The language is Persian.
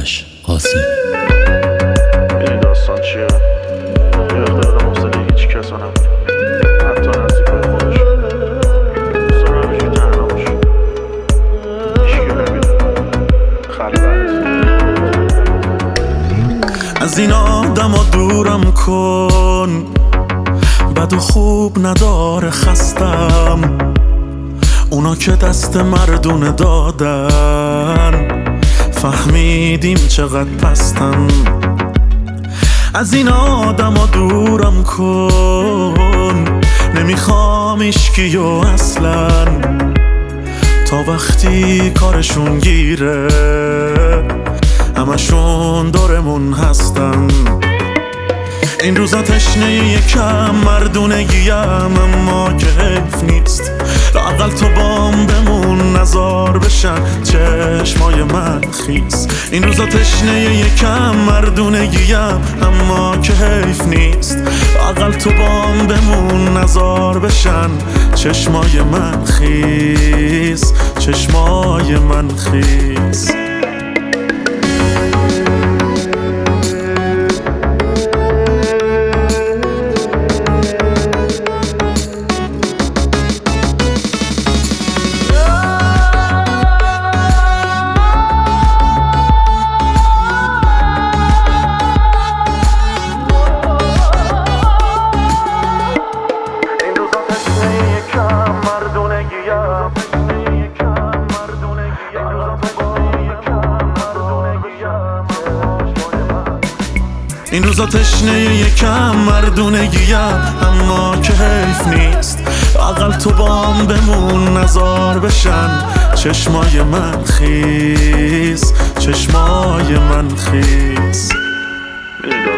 آرش قاسم. این داستان چیه؟ یه اختلاق مستقی هیچ کس رو نبود، حتی نزدیکای خودش. دوست دارم همینجوری تنها باشه، هیچکی نبینه، خلوت. از این آدم ها دورم کن، بد و خوب نداره خستم. اونا که دست مردونه دادن، فهمیدیم چقدر پستم. از این آدم ها دورم کن، نمیخوام ایشکیو اصلا، تا وقتی کارشون گیره همشون دورمون هستن. این روزا تشنه یکم مردونگیم، اما که حیف نیست لااقل تو بام بمون، نزار بشن چشمای من خیس. این روزا تشنه یکم مردونگیم، اما که حیف نیست لااقل تو بام بمون، نزار بشن چشمای من خیس، چشمای من خیس. این روزا تشنه یکم مردونگیم، اما که حیف نیست لااقل تو بام بمون، نزار بشن چشمای من خیس، چشمای من خیس.